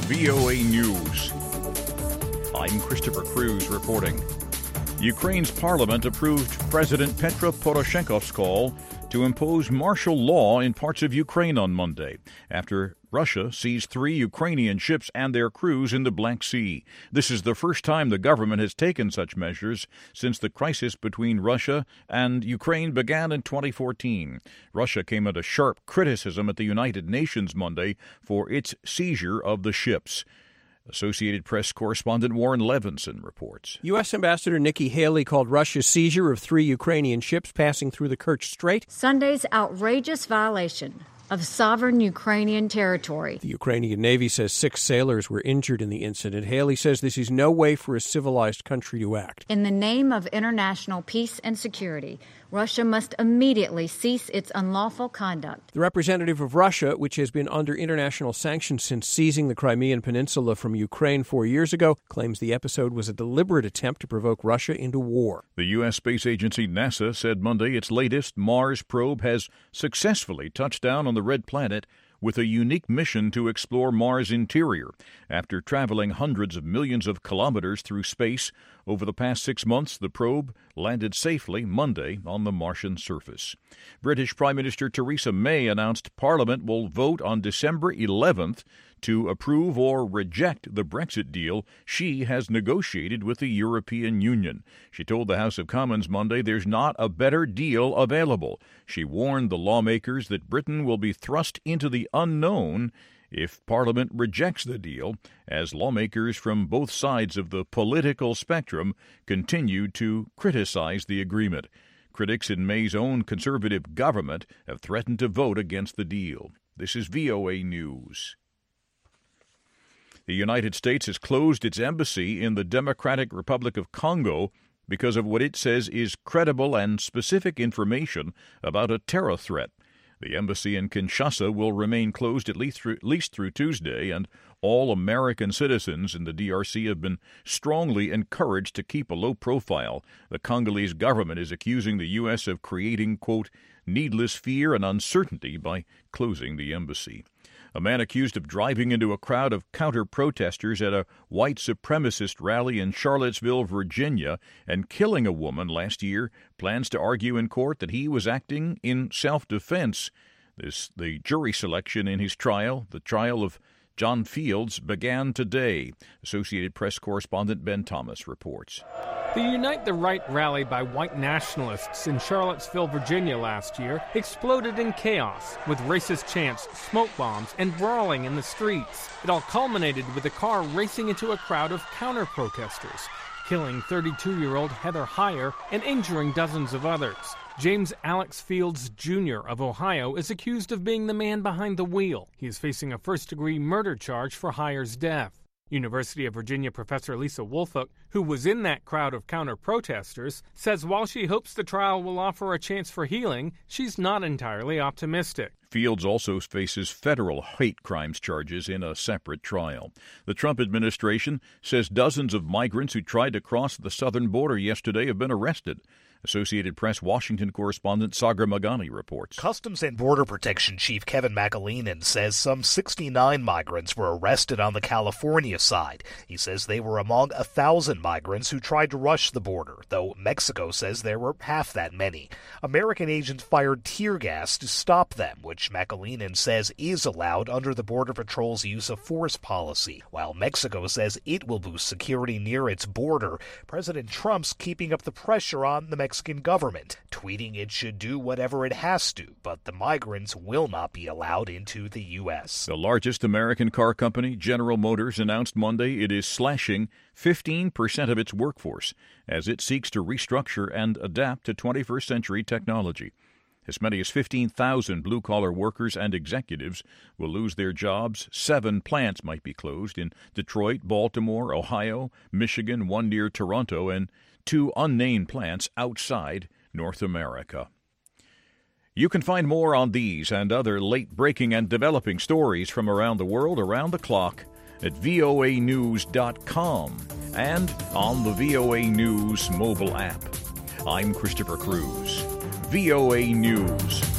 VOA News. I'm Christopher Cruz reporting. Ukraine's parliament approved President Petro Poroshenko's call to impose martial law in parts of Ukraine on Monday, after Russia seized 3 Ukrainian ships and their crews in the Black Sea. This is the first time the government has taken such measures since the crisis between Russia and Ukraine began in 2014. Russia came under sharp criticism at the United Nations Monday for its seizure of the ships. Associated Press correspondent Warren Levinson reports. U.S. Ambassador Nikki Haley called Russia's seizure of 3 Ukrainian ships passing through the Kerch Strait Sunday's outrageous violation of sovereign Ukrainian territory. The Ukrainian Navy says 6 sailors were injured in the incident. Haley says this is no way for a civilized country to act. In the name of international peace and security, Russia must immediately cease its unlawful conduct. The representative of Russia, which has been under international sanctions since seizing the Crimean Peninsula from Ukraine 4 years ago, claims the episode was a deliberate attempt to provoke Russia into war. The U.S. space agency NASA said Monday its latest Mars probe has successfully touched down on the Red Planet with a unique mission to explore Mars' interior. After traveling hundreds of millions of kilometers through space over the past 6 months, the probe landed safely Monday on the Martian surface. British Prime Minister Theresa May announced Parliament will vote on December 11th to approve or reject the Brexit deal she has negotiated with the European Union. She told the House of Commons Monday there's not a better deal available. She warned the lawmakers that Britain will be thrust into the unknown if Parliament rejects the deal, as lawmakers from both sides of the political spectrum continue to criticize the agreement. Critics in May's own Conservative government have threatened to vote against the deal. This is VOA News. The United States has closed its embassy in the Democratic Republic of Congo because of what it says is credible and specific information about a terror threat. The embassy in Kinshasa will remain closed at least through Tuesday, and all American citizens in the DRC have been strongly encouraged to keep a low profile. The Congolese government is accusing the U.S. of creating, quote, needless fear and uncertainty by closing the embassy. A man accused of driving into a crowd of counter-protesters at a white supremacist rally in Charlottesville, Virginia, and killing a woman last year plans to argue in court that he was acting in self-defense. The jury selection in his trial, the trial of John Fields, began today. Associated Press correspondent Ben Thomas reports. The Unite the Right rally by white nationalists in Charlottesville, Virginia last year exploded in chaos, with racist chants, smoke bombs, and brawling in the streets. It all culminated with a car racing into a crowd of counter-protesters, killing 32-year-old Heather Heyer and injuring dozens of others. James Alex Fields, Jr. of Ohio is accused of being the man behind the wheel. He is facing a first-degree murder charge for Heyer's death. University of Virginia professor Lisa Woolfolk, who was in that crowd of counter-protesters, says while she hopes the trial will offer a chance for healing, she's not entirely optimistic. Fields also faces federal hate crimes charges in a separate trial. The Trump administration says dozens of migrants who tried to cross the southern border yesterday have been arrested. Associated Press Washington correspondent Sagar Magani reports. Customs and Border Protection Chief Kevin McAleenan says some 69 migrants were arrested on the California side. He says they were among 1,000 migrants who tried to rush the border, though Mexico says there were half that many. American agents fired tear gas to stop them, which McAleenan says is allowed under the Border Patrol's use of force policy. While Mexico says it will boost security near its border, President Trump's keeping up the pressure on the Mexican government, tweeting it should do whatever it has to, but the migrants will not be allowed into the U.S. The largest American car company, General Motors, announced Monday it is slashing 15% of its workforce as it seeks to restructure and adapt to 21st century technology. As many as 15,000 blue-collar workers and executives will lose their jobs. 7 plants might be closed in Detroit, Baltimore, Ohio, Michigan, one near Toronto, and 2 unnamed plants outside North America. You can find more on these and other late-breaking and developing stories from around the world around the clock at voanews.com and on the VOA News mobile app. I'm Christopher Cruz. VOA News.